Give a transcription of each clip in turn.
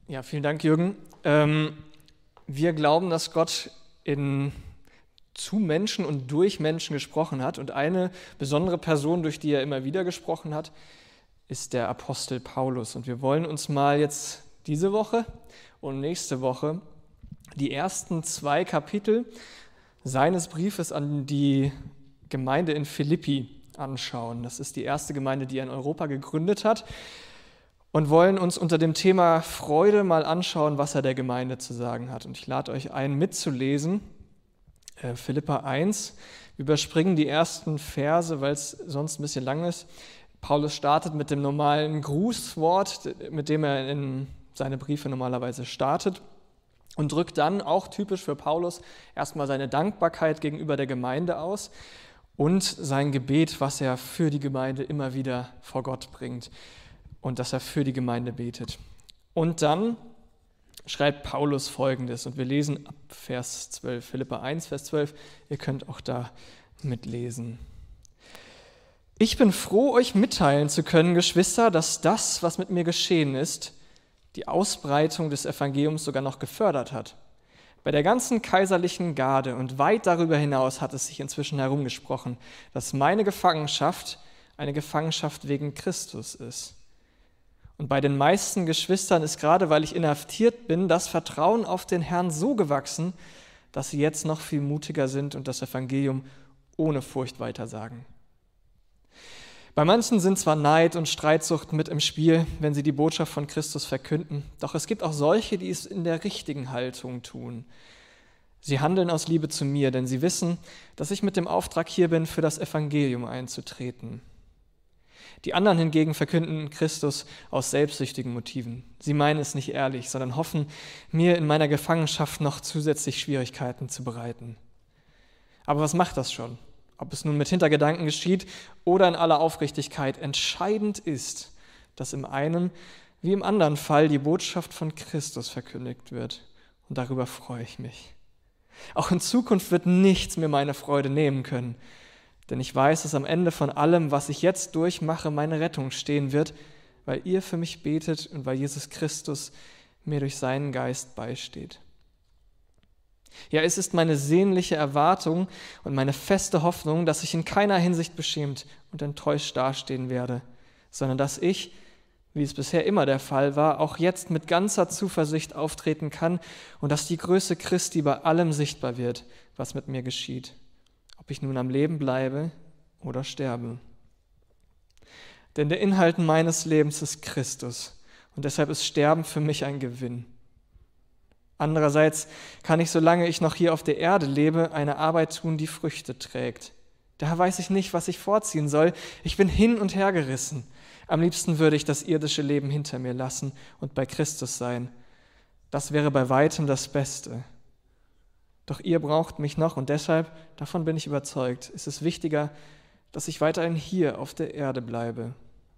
Ja, vielen Dank, Jürgen. Wir glauben, dass Gott zu Menschen und durch Menschen gesprochen hat. Und eine besondere Person, durch die er immer wieder gesprochen hat, ist der Apostel Paulus. Und wir wollen uns mal jetzt diese Woche und nächste Woche die ersten 2 Kapitel seines Briefes an die Gemeinde in Philippi anschauen. Das ist die erste Gemeinde, die er in Europa gegründet hat. Und wollen uns unter dem Thema Freude mal anschauen, was er der Gemeinde zu sagen hat. Und ich lade euch ein, mitzulesen, Philipper 1. Wir überspringen die ersten Verse, weil es sonst ein bisschen lang ist. Paulus startet mit dem normalen Grußwort, mit dem er in seine Briefe normalerweise startet und drückt dann, auch typisch für Paulus, erstmal seine Dankbarkeit gegenüber der Gemeinde aus und sein Gebet, was er für die Gemeinde immer wieder vor Gott bringt. Und dass er für die Gemeinde betet. Und dann schreibt Paulus Folgendes, und wir lesen ab Vers 12, Philipper 1, Vers 12, ihr könnt auch da mitlesen. Ich bin froh, euch mitteilen zu können, Geschwister, dass das, was mit mir geschehen ist, die Ausbreitung des Evangeliums sogar noch gefördert hat. Bei der ganzen kaiserlichen Garde und weit darüber hinaus hat es sich inzwischen herumgesprochen, dass meine Gefangenschaft eine Gefangenschaft wegen Christus ist. Und bei den meisten Geschwistern ist gerade, weil ich inhaftiert bin, das Vertrauen auf den Herrn so gewachsen, dass sie jetzt noch viel mutiger sind und das Evangelium ohne Furcht weitersagen. Bei manchen sind zwar Neid und Streitsucht mit im Spiel, wenn sie die Botschaft von Christus verkünden, doch es gibt auch solche, die es in der richtigen Haltung tun. Sie handeln aus Liebe zu mir, denn sie wissen, dass ich mit dem Auftrag hier bin, für das Evangelium einzutreten. Die anderen hingegen verkünden Christus aus selbstsüchtigen Motiven. Sie meinen es nicht ehrlich, sondern hoffen, mir in meiner Gefangenschaft noch zusätzlich Schwierigkeiten zu bereiten. Aber was macht das schon? Ob es nun mit Hintergedanken geschieht oder in aller Aufrichtigkeit, entscheidend ist, dass im einen wie im anderen Fall die Botschaft von Christus verkündigt wird. Und darüber freue ich mich. Auch in Zukunft wird nichts mir meine Freude nehmen können. Denn ich weiß, dass am Ende von allem, was ich jetzt durchmache, meine Rettung stehen wird, weil ihr für mich betet und weil Jesus Christus mir durch seinen Geist beisteht. Ja, es ist meine sehnliche Erwartung und meine feste Hoffnung, dass ich in keiner Hinsicht beschämt und enttäuscht dastehen werde, sondern dass ich, wie es bisher immer der Fall war, auch jetzt mit ganzer Zuversicht auftreten kann und dass die Größe Christi bei allem sichtbar wird, was mit mir geschieht. Ob ich nun am Leben bleibe oder sterbe. Denn der Inhalt meines Lebens ist Christus und deshalb ist Sterben für mich ein Gewinn. Andererseits kann ich, solange ich noch hier auf der Erde lebe, eine Arbeit tun, die Früchte trägt. Daher weiß ich nicht, was ich vorziehen soll. Ich bin hin und her gerissen. Am liebsten würde ich das irdische Leben hinter mir lassen und bei Christus sein. Das wäre bei weitem das Beste. Doch ihr braucht mich noch und deshalb, davon bin ich überzeugt, ist es wichtiger, dass ich weiterhin hier auf der Erde bleibe.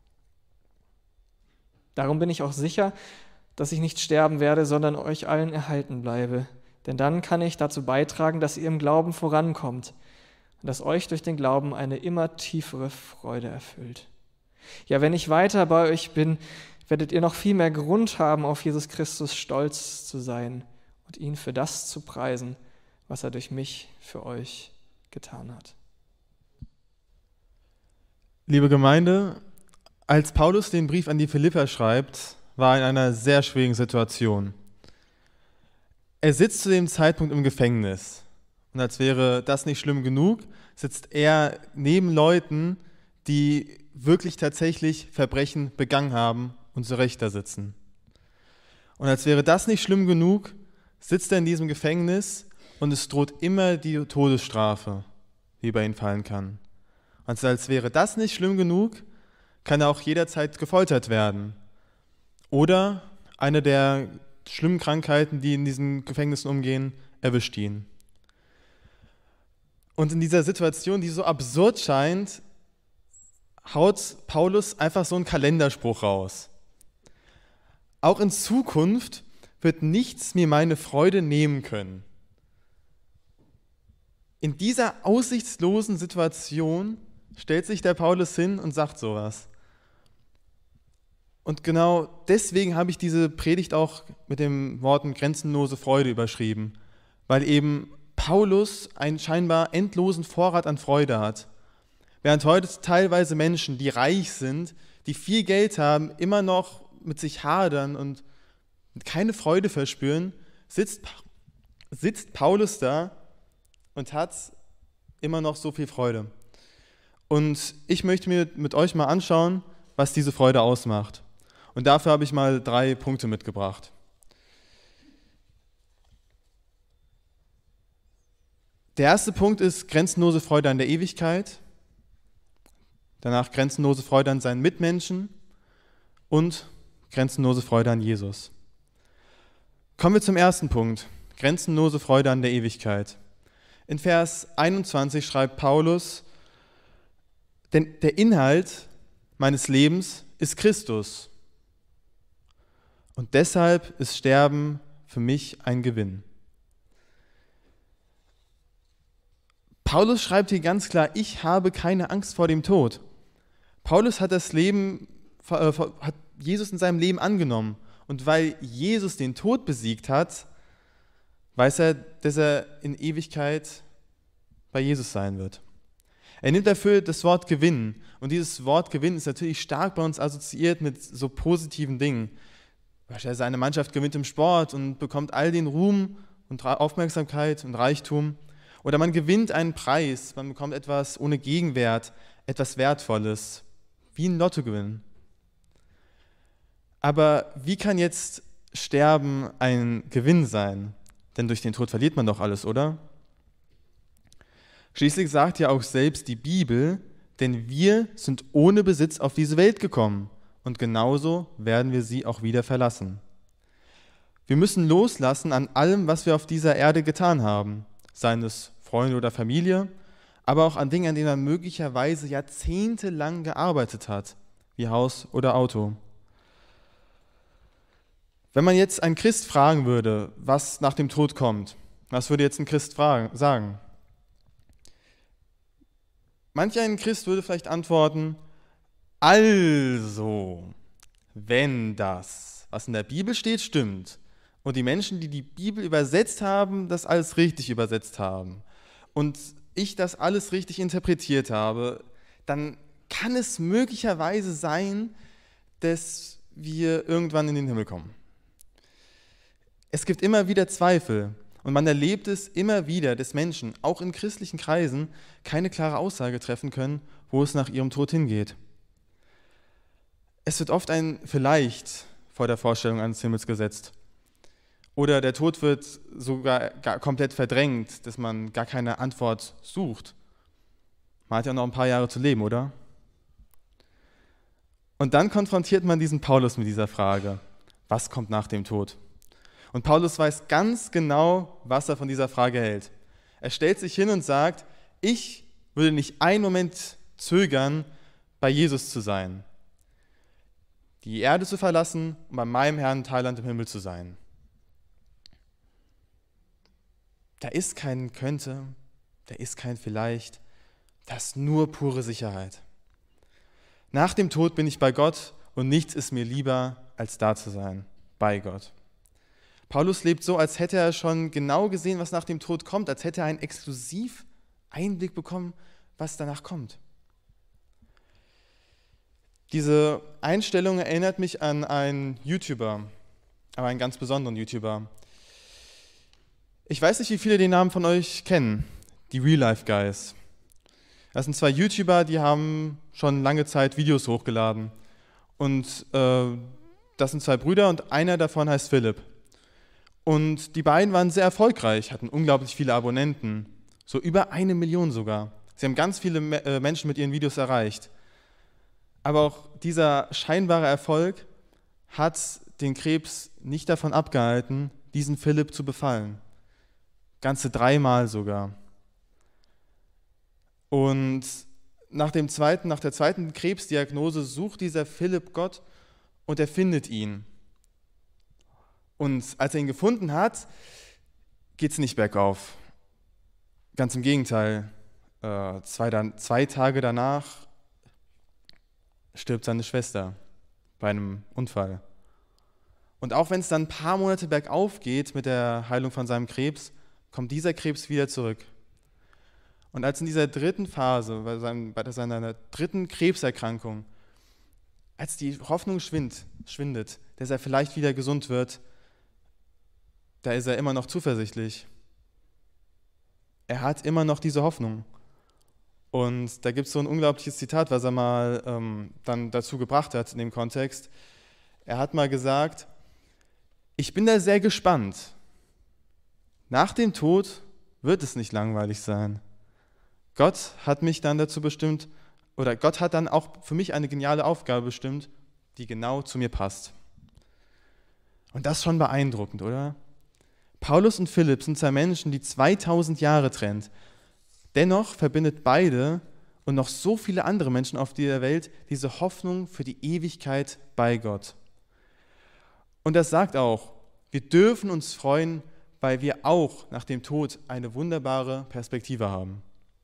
Darum bin ich auch sicher, dass ich nicht sterben werde, sondern euch allen erhalten bleibe. Denn dann kann ich dazu beitragen, dass ihr im Glauben vorankommt und dass euch durch den Glauben eine immer tiefere Freude erfüllt. Ja, wenn ich weiter bei euch bin, werdet ihr noch viel mehr Grund haben, auf Jesus Christus stolz zu sein und ihn für das zu preisen, was er durch mich für euch getan hat. Liebe Gemeinde, als Paulus den Brief an die Philipper schreibt, war er in einer sehr schwierigen Situation. Er sitzt zu dem Zeitpunkt im Gefängnis. Und als wäre das nicht schlimm genug, sitzt er neben Leuten, die wirklich tatsächlich Verbrechen begangen haben und zu Recht da sitzen. Und als wäre das nicht schlimm genug, sitzt er in diesem Gefängnis und es droht immer die Todesstrafe, die bei ihm fallen kann. Und als wäre das nicht schlimm genug, kann er auch jederzeit gefoltert werden. Oder eine der schlimmen Krankheiten, die in diesen Gefängnissen umgehen, erwischt ihn. Und in dieser Situation, die so absurd scheint, haut Paulus einfach so einen Kalenderspruch raus. Auch in Zukunft wird nichts mir meine Freude nehmen können. In dieser aussichtslosen Situation stellt sich der Paulus hin und sagt sowas. Und genau deswegen habe ich diese Predigt auch mit den Worten grenzenlose Freude überschrieben, weil eben Paulus einen scheinbar endlosen Vorrat an Freude hat. Während heute teilweise Menschen, die reich sind, die viel Geld haben, immer noch mit sich hadern und keine Freude verspüren, sitzt Paulus da und hat immer noch so viel Freude. Und ich möchte mir mit euch mal anschauen, was diese Freude ausmacht. Und dafür habe ich mal 3 Punkte mitgebracht. Der erste Punkt ist grenzenlose Freude an der Ewigkeit, danach grenzenlose Freude an seinen Mitmenschen und grenzenlose Freude an Jesus. Kommen wir zum ersten Punkt, grenzenlose Freude an der Ewigkeit. In Vers 21 schreibt Paulus, denn der Inhalt meines Lebens ist Christus und deshalb ist Sterben für mich ein Gewinn. Paulus schreibt hier ganz klar, ich habe keine Angst vor dem Tod. Paulus hat hat Jesus in seinem Leben angenommen. Und weil Jesus den Tod besiegt hat, weiß er, dass er in Ewigkeit bei Jesus sein wird. Er nimmt dafür das Wort Gewinn. Und dieses Wort Gewinn ist natürlich stark bei uns assoziiert mit so positiven Dingen. Beispielsweise eine Mannschaft gewinnt im Sport und bekommt all den Ruhm und Aufmerksamkeit und Reichtum. Oder man gewinnt einen Preis, man bekommt etwas ohne Gegenwert, etwas Wertvolles, wie ein Lottogewinn. Aber wie kann jetzt Sterben ein Gewinn sein? Denn durch den Tod verliert man doch alles, oder? Schließlich sagt ja auch selbst die Bibel, denn wir sind ohne Besitz auf diese Welt gekommen und genauso werden wir sie auch wieder verlassen. Wir müssen loslassen an allem, was wir auf dieser Erde getan haben, seien es Freunde oder Familie, aber auch an Dingen, an denen man möglicherweise jahrzehntelang gearbeitet hat, wie Haus oder Auto. Wenn man jetzt einen Christ fragen würde, was nach dem Tod kommt, was würde jetzt ein Christ sagen? Manch ein Christ würde vielleicht antworten, also, wenn das, was in der Bibel steht, stimmt und die Menschen, die die Bibel übersetzt haben, das alles richtig übersetzt haben und ich das alles richtig interpretiert habe, dann kann es möglicherweise sein, dass wir irgendwann in den Himmel kommen. Es gibt immer wieder Zweifel und man erlebt es immer wieder, dass Menschen, auch in christlichen Kreisen, keine klare Aussage treffen können, wo es nach ihrem Tod hingeht. Es wird oft ein Vielleicht vor der Vorstellung eines Himmels gesetzt. Oder der Tod wird sogar komplett verdrängt, dass man gar keine Antwort sucht. Man hat ja noch ein paar Jahre zu leben, oder? Und dann konfrontiert man diesen Paulus mit dieser Frage, was kommt nach dem Tod? Und Paulus weiß ganz genau, was er von dieser Frage hält. Er stellt sich hin und sagt, ich würde nicht einen Moment zögern, bei Jesus zu sein, die Erde zu verlassen und bei meinem Herrn Heiland im Himmel zu sein. Da ist kein könnte, da ist kein vielleicht, das ist nur pure Sicherheit. Nach dem Tod bin ich bei Gott und nichts ist mir lieber, als da zu sein, bei Gott. Paulus lebt so, als hätte er schon genau gesehen, was nach dem Tod kommt, als hätte er einen exklusiv Einblick bekommen, was danach kommt. Diese Einstellung erinnert mich an einen YouTuber, aber einen ganz besonderen YouTuber. Ich weiß nicht, wie viele den Namen von euch kennen, die Real Life Guys. Das sind 2 YouTuber, die haben schon lange Zeit Videos hochgeladen. Und das sind 2 Brüder und einer davon heißt Philipp. Und die beiden waren sehr erfolgreich, hatten unglaublich viele Abonnenten, so über 1 Million sogar. Sie haben ganz viele Menschen mit ihren Videos erreicht. Aber auch dieser scheinbare Erfolg hat den Krebs nicht davon abgehalten, diesen Philipp zu befallen. Ganze 3-mal sogar. Und nach der zweiten Krebsdiagnose sucht dieser Philipp Gott und er findet ihn. Und als er ihn gefunden hat, geht es nicht bergauf. Ganz im Gegenteil. 2 Tage danach stirbt seine Schwester, bei einem Unfall. Und auch wenn es dann ein paar Monate bergauf geht mit der Heilung von seinem Krebs, kommt dieser Krebs wieder zurück. Und als in dieser dritten Phase, bei seiner dritten Krebserkrankung, als die Hoffnung schwindet, dass er vielleicht wieder gesund wird, da ist er immer noch zuversichtlich. Er hat immer noch diese Hoffnung. Und da gibt es so ein unglaubliches Zitat, was er mal dann dazu gebracht hat in dem Kontext. Er hat mal gesagt, ich bin da sehr gespannt. Nach dem Tod wird es nicht langweilig sein. Gott hat mich dann dazu bestimmt, oder Gott hat dann auch für mich eine geniale Aufgabe bestimmt, die genau zu mir passt. Und das ist schon beeindruckend, oder? Paulus und Philipp sind zwei Menschen, die 2000 Jahre trennt. Dennoch verbindet beide und noch so viele andere Menschen auf dieser Welt diese Hoffnung für die Ewigkeit bei Gott. Und das sagt auch, wir dürfen uns freuen, weil wir auch nach dem Tod eine wunderbare Perspektive haben.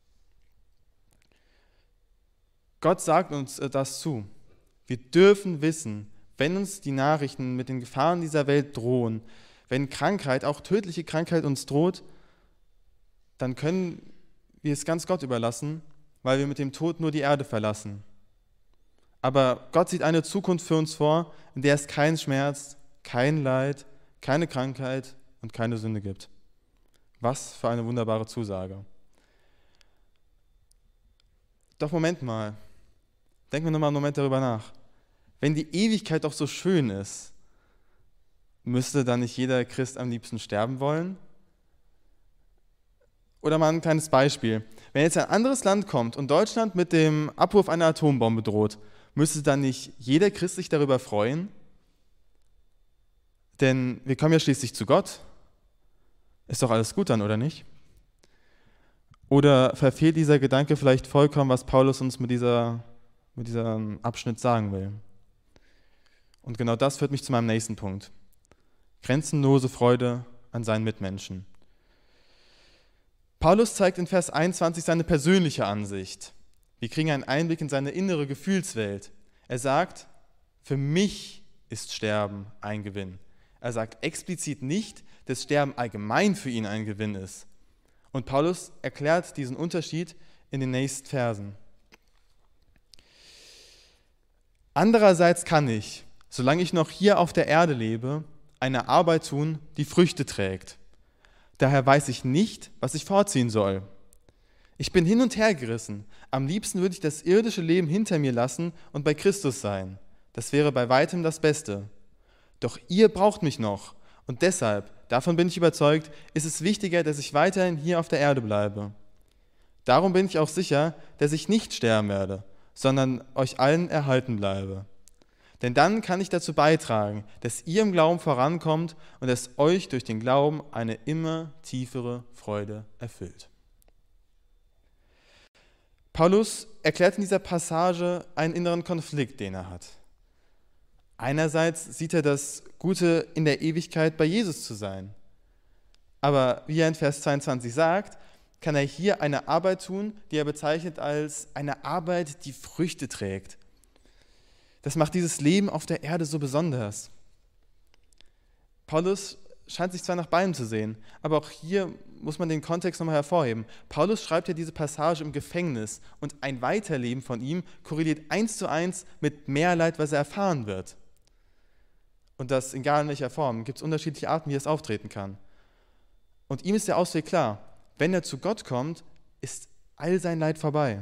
Gott sagt uns das zu. Wir dürfen wissen, wenn uns die Nachrichten mit den Gefahren dieser Welt drohen, wenn Krankheit, auch tödliche Krankheit uns droht, dann können wir es ganz Gott überlassen, weil wir mit dem Tod nur die Erde verlassen. Aber Gott sieht eine Zukunft für uns vor, in der es keinen Schmerz, kein Leid, keine Krankheit und keine Sünde gibt. Was für eine wunderbare Zusage. Doch Moment mal, denken wir nochmal einen Moment darüber nach. Wenn die Ewigkeit doch so schön ist, müsste dann nicht jeder Christ am liebsten sterben wollen? Oder mal ein kleines Beispiel. Wenn jetzt ein anderes Land kommt und Deutschland mit dem Abwurf einer Atombombe droht, müsste dann nicht jeder Christ sich darüber freuen? Denn wir kommen ja schließlich zu Gott. Ist doch alles gut dann, oder nicht? Oder verfehlt dieser Gedanke vielleicht vollkommen, was Paulus uns mit diesem Abschnitt sagen will? Und genau das führt mich zu meinem nächsten Punkt. Grenzenlose Freude an seinen Mitmenschen. Paulus zeigt in Vers 21 seine persönliche Ansicht. Wir kriegen einen Einblick in seine innere Gefühlswelt. Er sagt, für mich ist Sterben ein Gewinn. Er sagt explizit nicht, dass Sterben allgemein für ihn ein Gewinn ist. Und Paulus erklärt diesen Unterschied in den nächsten Versen. Andererseits kann ich, solange ich noch hier auf der Erde lebe, eine Arbeit tun, die Früchte trägt. Daher weiß ich nicht, was ich vorziehen soll. Ich bin hin und her gerissen. Am liebsten würde ich das irdische Leben hinter mir lassen und bei Christus sein. Das wäre bei weitem das Beste. Doch ihr braucht mich noch und deshalb, davon bin ich überzeugt, ist es wichtiger, dass ich weiterhin hier auf der Erde bleibe. Darum bin ich auch sicher, dass ich nicht sterben werde, sondern euch allen erhalten bleibe. Denn dann kann ich dazu beitragen, dass ihr im Glauben vorankommt und dass euch durch den Glauben eine immer tiefere Freude erfüllt. Paulus erklärt in dieser Passage einen inneren Konflikt, den er hat. Einerseits sieht er das Gute in der Ewigkeit bei Jesus zu sein. Aber wie er in Vers 22 sagt, kann er hier eine Arbeit tun, die er bezeichnet als eine Arbeit, die Früchte trägt. Das macht dieses Leben auf der Erde so besonders. Paulus scheint sich zwar nach beidem zu sehen, aber auch hier muss man den Kontext nochmal hervorheben. Paulus schreibt ja diese Passage im Gefängnis und ein Weiterleben von ihm korreliert 1:1 mit mehr Leid, was er erfahren wird. Und das egal in welcher Form. Gibt es unterschiedliche Arten, wie es auftreten kann. Und ihm ist der Ausweg klar. Wenn er zu Gott kommt, ist all sein Leid vorbei.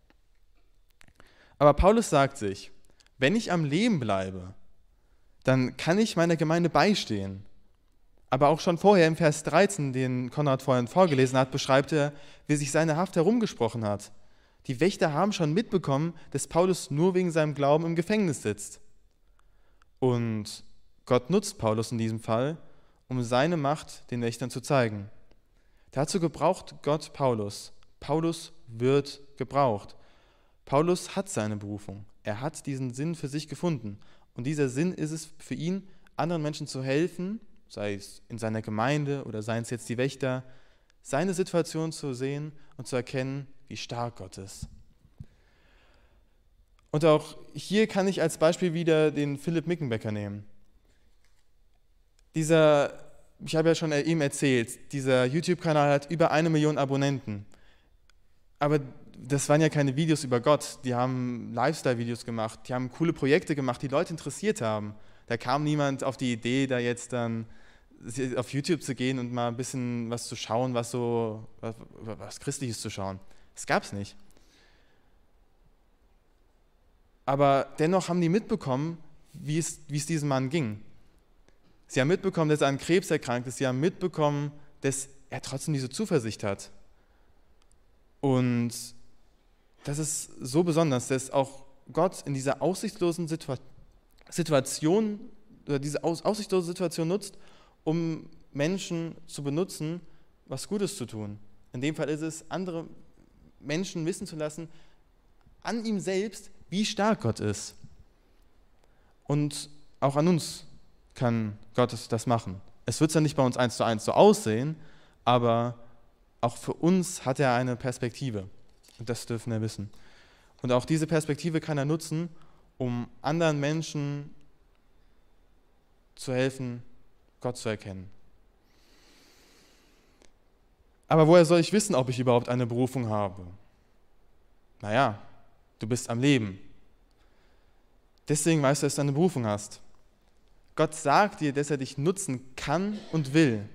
Aber Paulus sagt sich, wenn ich am Leben bleibe, dann kann ich meiner Gemeinde beistehen. Aber auch schon vorher im Vers 13, den Konrad vorhin vorgelesen hat, beschreibt er, wie sich seine Haft herumgesprochen hat. Die Wächter haben schon mitbekommen, dass Paulus nur wegen seinem Glauben im Gefängnis sitzt. Und Gott nutzt Paulus in diesem Fall, um seine Macht den Wächtern zu zeigen. Dazu gebraucht Gott Paulus. Paulus wird gebraucht. Paulus hat seine Berufung. Er hat diesen Sinn für sich gefunden. Und dieser Sinn ist es für ihn, anderen Menschen zu helfen, sei es in seiner Gemeinde oder seien es jetzt die Wächter, seine Situation zu sehen und zu erkennen, wie stark Gott ist. Und auch hier kann ich als Beispiel wieder den Philipp Mickenbecker nehmen. Ich habe ja schon eben erzählt, dieser YouTube-Kanal hat über 1 Million Abonnenten. Aber das waren ja keine Videos über Gott, die haben Lifestyle-Videos gemacht, die haben coole Projekte gemacht, die Leute interessiert haben. Da kam niemand auf die Idee, da jetzt dann auf YouTube zu gehen und mal ein bisschen was zu schauen, was Christliches zu schauen. Das gab es nicht. Aber dennoch haben die mitbekommen, wie es diesem Mann ging. Sie haben mitbekommen, dass er an Krebs erkrankt ist. Sie haben mitbekommen, dass er trotzdem diese Zuversicht hat. Und das ist so besonders, dass auch Gott in dieser aussichtslosen Situation, oder diese aussichtslose Situation nutzt, um Menschen zu benutzen, was Gutes zu tun. In dem Fall ist es, andere Menschen wissen zu lassen, an ihm selbst, wie stark Gott ist. Und auch an uns kann Gott das machen. Es wird zwar nicht bei uns 1:1 so aussehen, aber auch für uns hat er eine Perspektive. Und das dürfen wir wissen. Und auch diese Perspektive kann er nutzen, um anderen Menschen zu helfen, Gott zu erkennen. Aber woher soll ich wissen, ob ich überhaupt eine Berufung habe? Naja, du bist am Leben. Deswegen weißt du, dass du eine Berufung hast. Gott sagt dir, dass er dich nutzen kann und will.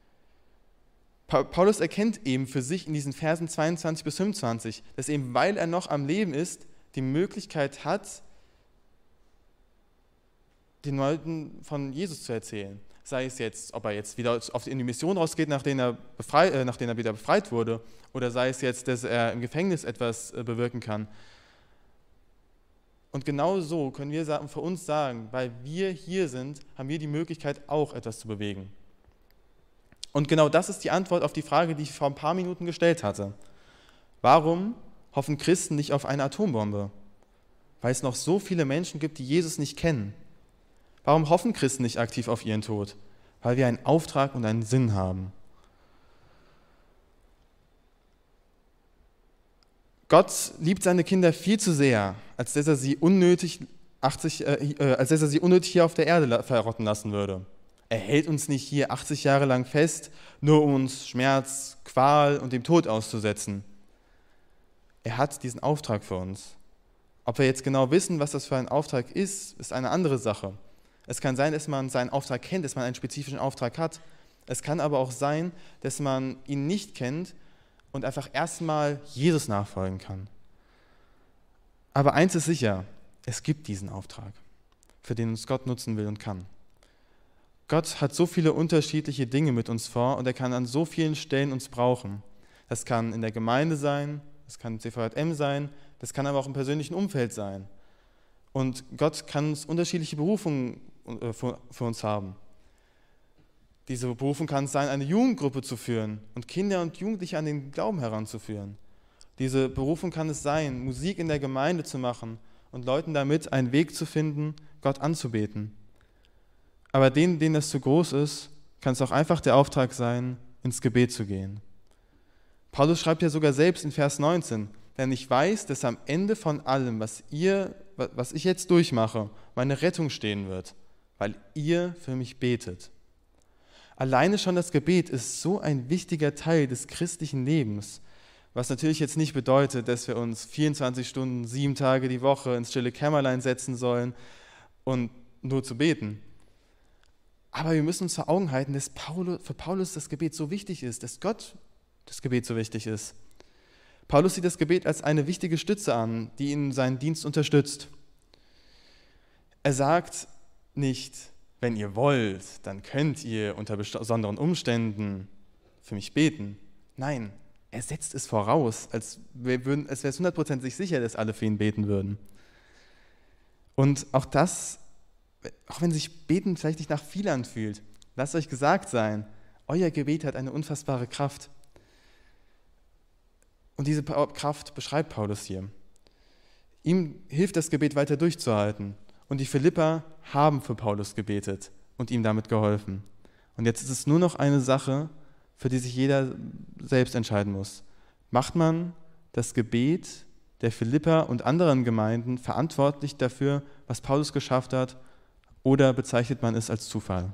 Paulus erkennt eben für sich in diesen Versen 22 bis 25, dass eben, weil er noch am Leben ist, die Möglichkeit hat, den Leuten von Jesus zu erzählen. Sei es jetzt, ob er jetzt wieder in die Mission rausgeht, nachdem er wieder befreit wurde, oder sei es jetzt, dass er im Gefängnis etwas bewirken kann. Und genau so können wir für uns sagen, weil wir hier sind, haben wir die Möglichkeit, auch etwas zu bewegen. Und genau das ist die Antwort auf die Frage, die ich vor ein paar Minuten gestellt hatte. Warum hoffen Christen nicht auf eine Atombombe? Weil es noch so viele Menschen gibt, die Jesus nicht kennen. Warum hoffen Christen nicht aktiv auf ihren Tod? Weil wir einen Auftrag und einen Sinn haben. Gott liebt seine Kinder viel zu sehr, als dass er sie unnötig hier auf der Erde verrotten lassen würde. Er hält uns nicht hier 80 Jahre lang fest, nur um uns Schmerz, Qual und dem Tod auszusetzen. Er hat diesen Auftrag für uns. Ob wir jetzt genau wissen, was das für ein Auftrag ist eine andere Sache. Es kann sein, dass man seinen Auftrag kennt, dass man einen spezifischen Auftrag hat. Es kann aber auch sein, dass man ihn nicht kennt und einfach erstmal Jesus nachfolgen kann. Aber eins ist sicher, es gibt diesen Auftrag, für den uns Gott nutzen will und kann. Gott hat so viele unterschiedliche Dinge mit uns vor und er kann an so vielen Stellen uns brauchen. Das kann in der Gemeinde sein, das kann CVJM sein, das kann aber auch im persönlichen Umfeld sein. Und Gott kann unterschiedliche Berufungen für uns haben. Diese Berufung kann es sein, eine Jugendgruppe zu führen und Kinder und Jugendliche an den Glauben heranzuführen. Diese Berufung kann es sein, Musik in der Gemeinde zu machen und Leuten damit einen Weg zu finden, Gott anzubeten. Aber denen das zu groß ist, kann es auch einfach der Auftrag sein, ins Gebet zu gehen. Paulus schreibt ja sogar selbst in Vers 19, denn ich weiß, dass am Ende von allem, was ich jetzt durchmache, meine Rettung stehen wird, weil ihr für mich betet. Alleine schon das Gebet ist so ein wichtiger Teil des christlichen Lebens, was natürlich jetzt nicht bedeutet, dass wir uns 24 Stunden, 7 Tage die Woche ins stille Kämmerlein setzen sollen und nur zu beten. Aber wir müssen uns vor Augen halten, dass für Paulus das Gebet so wichtig ist, dass Gott das Gebet so wichtig ist. Paulus sieht das Gebet als eine wichtige Stütze an, die ihn in seinen Dienst unterstützt. Er sagt nicht, wenn ihr wollt, dann könnt ihr unter besonderen Umständen für mich beten. Nein, er setzt es voraus, als wäre es 100% sicher, dass alle für ihn beten würden. Und auch wenn sich Beten vielleicht nicht nach viel anfühlt, lasst euch gesagt sein, euer Gebet hat eine unfassbare Kraft. Und diese Kraft beschreibt Paulus hier. Ihm hilft das Gebet weiter durchzuhalten. Und die Philipper haben für Paulus gebetet und ihm damit geholfen. Und jetzt ist es nur noch eine Sache, für die sich jeder selbst entscheiden muss. Macht man das Gebet der Philipper und anderen Gemeinden verantwortlich dafür, was Paulus geschafft hat, oder bezeichnet man es als Zufall?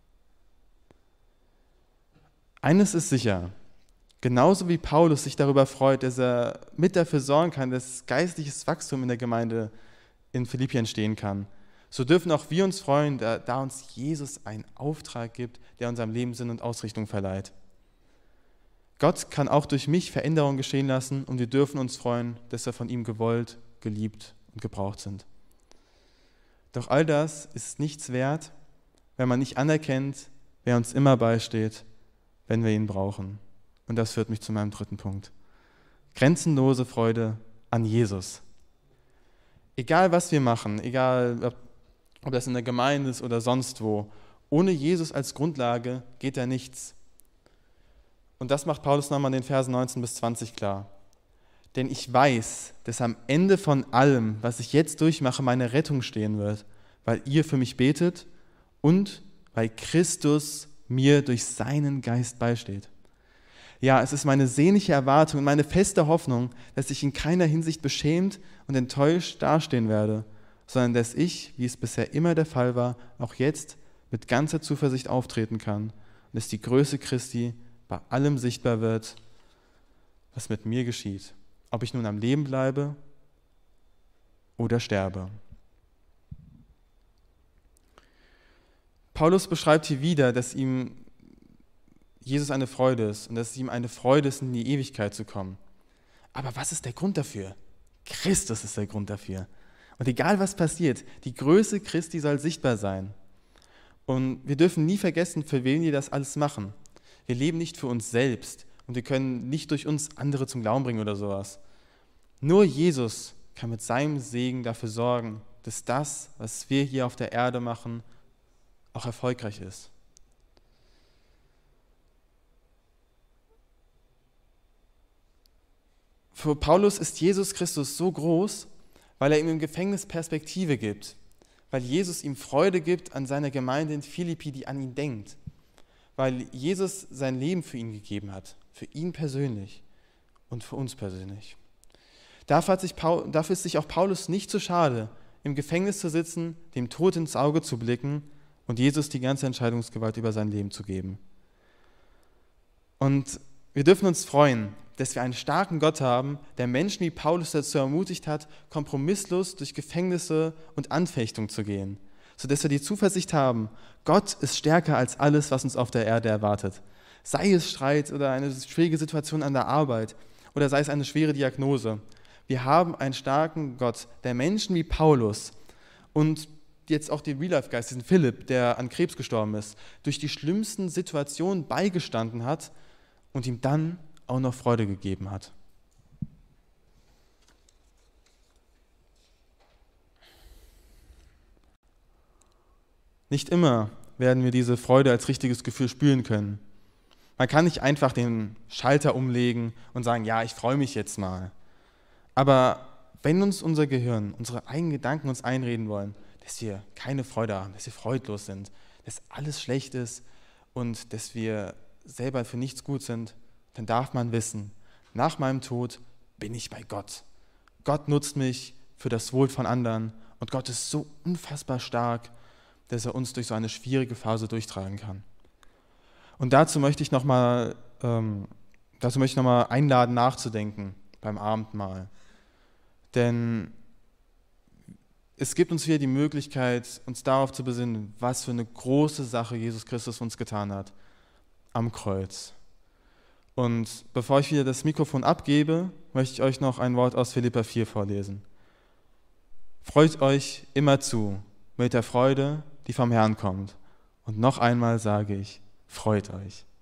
Eines ist sicher: Genauso wie Paulus sich darüber freut, dass er mit dafür sorgen kann, dass geistliches Wachstum in der Gemeinde in Philippi entstehen kann, so dürfen auch wir uns freuen, da uns Jesus einen Auftrag gibt, der unserem Leben Sinn und Ausrichtung verleiht. Gott kann auch durch mich Veränderungen geschehen lassen und wir dürfen uns freuen, dass wir von ihm gewollt, geliebt und gebraucht sind. Doch all das ist nichts wert, wenn man nicht anerkennt, wer uns immer beisteht, wenn wir ihn brauchen. Und das führt mich zu meinem dritten Punkt. Grenzenlose Freude an Jesus. Egal was wir machen, egal ob das in der Gemeinde ist oder sonst wo, ohne Jesus als Grundlage geht da nichts. Und das macht Paulus nochmal in den Versen 19 bis 20 klar. Denn ich weiß, dass am Ende von allem, was ich jetzt durchmache, meine Rettung stehen wird, weil ihr für mich betet und weil Christus mir durch seinen Geist beisteht. Ja, es ist meine sehnliche Erwartung und meine feste Hoffnung, dass ich in keiner Hinsicht beschämt und enttäuscht dastehen werde, sondern dass ich, wie es bisher immer der Fall war, auch jetzt mit ganzer Zuversicht auftreten kann und dass die Größe Christi bei allem sichtbar wird, was mit mir geschieht, ob ich nun am Leben bleibe oder sterbe. Paulus beschreibt hier wieder, dass ihm Jesus eine Freude ist und dass es ihm eine Freude ist, in die Ewigkeit zu kommen. Aber was ist der Grund dafür? Christus ist der Grund dafür. Und egal was passiert, die Größe Christi soll sichtbar sein. Und wir dürfen nie vergessen, für wen wir das alles machen. Wir leben nicht für uns selbst und wir können nicht durch uns andere zum Glauben bringen oder sowas. Nur Jesus kann mit seinem Segen dafür sorgen, dass das, was wir hier auf der Erde machen, auch erfolgreich ist. Für Paulus ist Jesus Christus so groß, weil er ihm im Gefängnis Perspektive gibt, weil Jesus ihm Freude gibt an seiner Gemeinde in Philippi, die an ihn denkt, weil Jesus sein Leben für ihn gegeben hat, für ihn persönlich und für uns persönlich. Dafür ist sich auch Paulus nicht zu schade, im Gefängnis zu sitzen, dem Tod ins Auge zu blicken und Jesus die ganze Entscheidungsgewalt über sein Leben zu geben. Und wir dürfen uns freuen, dass wir einen starken Gott haben, der Menschen wie Paulus dazu ermutigt hat, kompromisslos durch Gefängnisse und Anfechtung zu gehen, sodass wir die Zuversicht haben, Gott ist stärker als alles, was uns auf der Erde erwartet. Sei es Streit oder eine schwierige Situation an der Arbeit oder sei es eine schwere Diagnose. Wir haben einen starken Gott, der Menschen wie Paulus und jetzt auch den Real-Life-Geist, diesen Philipp, der an Krebs gestorben ist, durch die schlimmsten Situationen beigestanden hat und ihm dann auch noch Freude gegeben hat. Nicht immer werden wir diese Freude als richtiges Gefühl spüren können. Man kann nicht einfach den Schalter umlegen und sagen, ja, ich freue mich jetzt mal. Aber wenn uns unser Gehirn, unsere eigenen Gedanken uns einreden wollen, dass wir keine Freude haben, dass wir freudlos sind, dass alles schlecht ist und dass wir selber für nichts gut sind, dann darf man wissen, nach meinem Tod bin ich bei Gott. Gott nutzt mich für das Wohl von anderen und Gott ist so unfassbar stark, dass er uns durch so eine schwierige Phase durchtragen kann. Und dazu möchte ich nochmal einladen, nachzudenken beim Abendmahl. Denn es gibt uns hier die Möglichkeit, uns darauf zu besinnen, was für eine große Sache Jesus Christus für uns getan hat am Kreuz. Und bevor ich wieder das Mikrofon abgebe, möchte ich euch noch ein Wort aus Philipper 4 vorlesen. Freut euch immer zu mit der Freude, die vom Herrn kommt. Und noch einmal sage ich, freut euch.